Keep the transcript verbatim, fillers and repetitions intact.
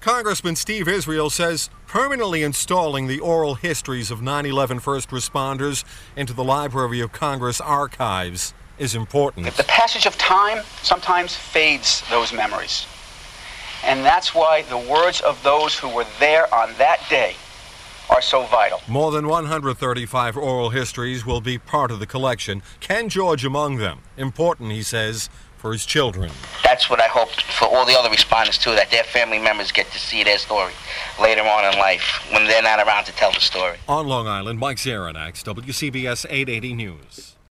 Congressman Steve Israel says permanently installing the oral histories of nine eleven first responders into the Library of Congress archives is important. The passage of time sometimes fades those memories. And that's why the words of those who were there on that day are so vital. More than one hundred thirty-five oral histories will be part of the collection. Ken George among them. Important, he says, for his children. That's what I hope for all the other responders, too, that their family members get to see their story later on in life when they're not around to tell the story. On Long Island, Mike Zaranax, W C B S eight eighty News.